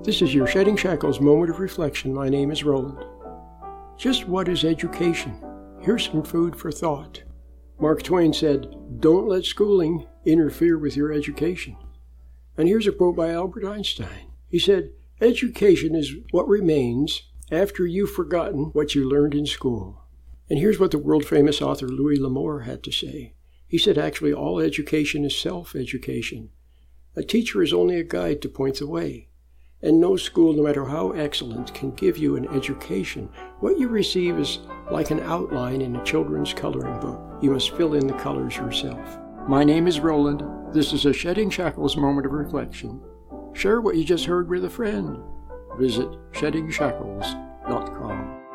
This is your Shedding Shackles moment of reflection. My name is Roland. Just what is education? Here's some food for thought. Mark Twain said, "Don't let schooling interfere with your education." And here's a quote by Albert Einstein. He said, "Education is what remains after you've forgotten what you learned in school." And here's what the world-famous author Louis L'Amour had to say. He said, actually, all education is self-education. A teacher is only a guide to point the way. And no school, no matter how excellent, can give you an education. What you receive is like an outline in a children's coloring book. You must fill in the colors yourself. My name is Roland. This is a Shedding Shackles moment of reflection. Share what you just heard with a friend. Visit sheddingshackles.com.